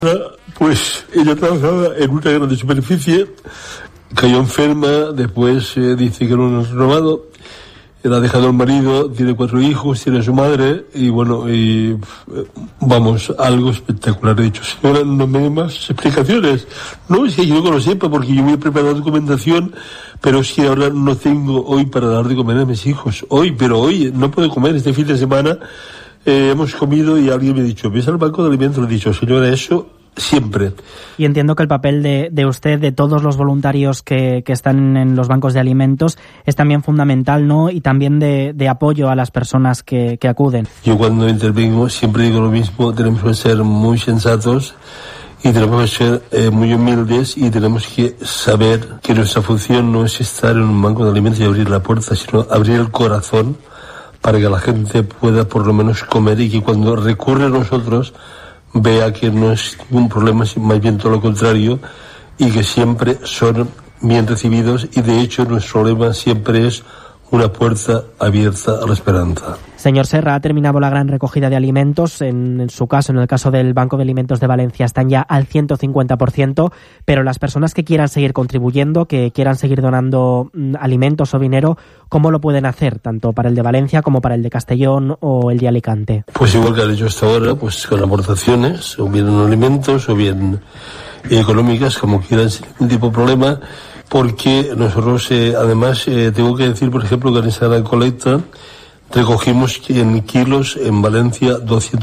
Pues ella trabajaba en una grande superficie, cayó enferma, después dice que no lo han renovado, la ha dejado el marido, tiene 4 hijos, tiene a su madre, y bueno, vamos, algo espectacular. He dicho, señora, no me dé más explicaciones. No, es que yo no lo sepa, porque yo voy a preparar documentación, pero es que ahora no tengo hoy para dar de comer a mis hijos. Pero hoy no puedo comer, este fin de semana hemos comido y alguien me ha dicho, ¿ves al banco de alimentos? Le he dicho, señora, eso siempre. Y entiendo que el papel de usted, de todos los voluntarios que están en los bancos de alimentos, es también fundamental, ¿no? Y también de apoyo a las personas que acuden. Yo cuando intervengo siempre digo lo mismo, tenemos que ser muy sensatos y tenemos que ser muy humildes, y tenemos que saber que nuestra función no es estar en un banco de alimentos y abrir la puerta, sino abrir el corazón para que la gente pueda por lo menos comer, y que cuando recurre a nosotros vea que no es ningún problema, más bien todo lo contrario, y que siempre son bien recibidos, y de hecho nuestro lema siempre es una puerta abierta a la esperanza. Señor Serra, ha terminado la gran recogida de alimentos. En su caso, en el caso del Banco de Alimentos de Valencia, están ya al 150%, pero las personas que quieran seguir contribuyendo, que quieran seguir donando alimentos o dinero, ¿cómo lo pueden hacer? Tanto para el de Valencia como para el de Castellón o el de Alicante. Pues igual que han hecho hasta ahora, pues con aportaciones, o bien en alimentos, o bien económicas, como quieran, sin ningún tipo de problema, porque nosotros, además, tengo que decir, por ejemplo, que en esa gran colecta recogimos en kilos en Valencia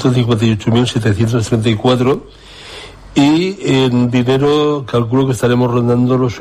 258.734, y en dinero calculo que estaremos rondando los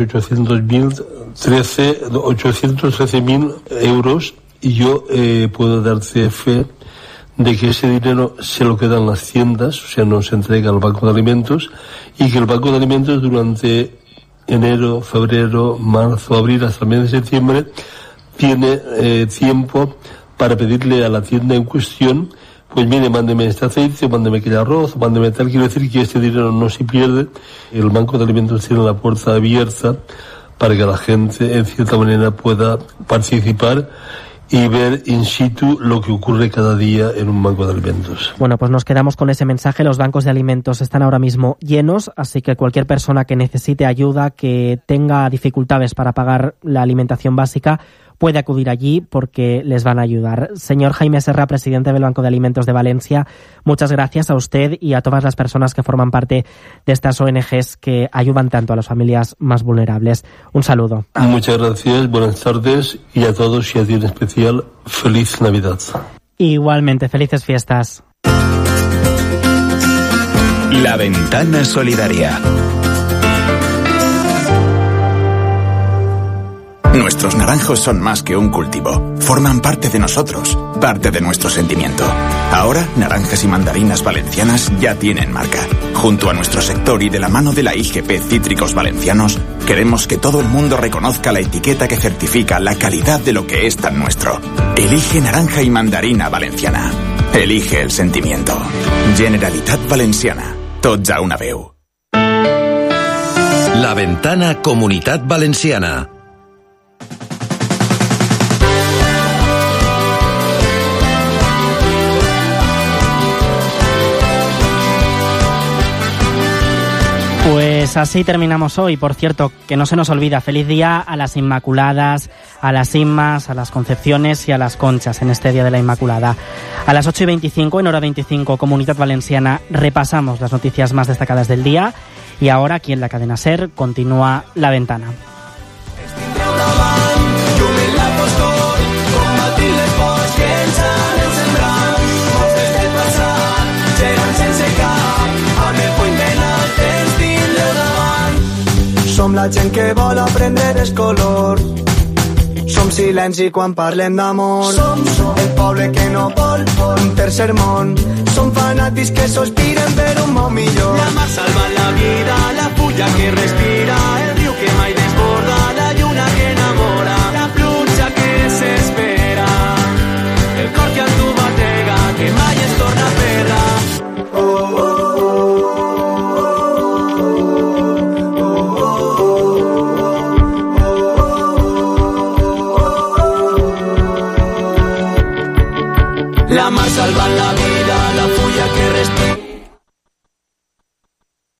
813.000 euros, y yo puedo darte fe de que ese dinero se lo quedan las tiendas, o sea, no se entrega al Banco de Alimentos, y que el Banco de Alimentos durante enero, febrero, marzo, abril, hasta el mes de septiembre tiene tiempo para pedirle a la tienda en cuestión, pues mire, mándeme este aceite, mándeme aquel arroz, mándeme tal. Quiero decir que este dinero no se pierde. El Banco de Alimentos tiene la puerta abierta para que la gente, en cierta manera, pueda participar y ver in situ lo que ocurre cada día en un banco de alimentos. Bueno, pues nos quedamos con ese mensaje. Los bancos de alimentos están ahora mismo llenos, así que cualquier persona que necesite ayuda, que tenga dificultades para pagar la alimentación básica, puede acudir allí porque les van a ayudar. Señor Jaime Serra, presidente del Banco de Alimentos de Valencia, muchas gracias a usted y a todas las personas que forman parte de estas ONGs que ayudan tanto a las familias más vulnerables. Un saludo. Muchas gracias, buenas tardes, y a todos y a ti en especial, feliz Navidad. Igualmente, felices fiestas. La Ventana Solidaria. Nuestros naranjos son más que un cultivo. Forman parte de nosotros, parte de nuestro sentimiento. Ahora, Naranjas y Mandarinas Valencianas ya tienen marca. Junto a nuestro sector y de la mano de la IGP Cítricos Valencianos, queremos que todo el mundo reconozca la etiqueta que certifica la calidad de lo que es tan nuestro. Elige Naranja y Mandarina Valenciana. Elige el sentimiento. Generalitat Valenciana. Tots a una veu. La Ventana Comunitat Valenciana. Pues así terminamos hoy. Por cierto, que no se nos olvida, feliz día a las Inmaculadas, a las Inmas, a las Concepciones y a las Conchas en este Día de la Inmaculada. A las 8:25, en hora 25, Comunitat Valenciana, repasamos las noticias más destacadas del día, y ahora aquí en la cadena SER continúa La Ventana. Som la gent que vol aprendre el color. Som silenci quan parlem d'amor. Som el poble que no vol un tercer món. Som fanàtics que sospiren per un món millor.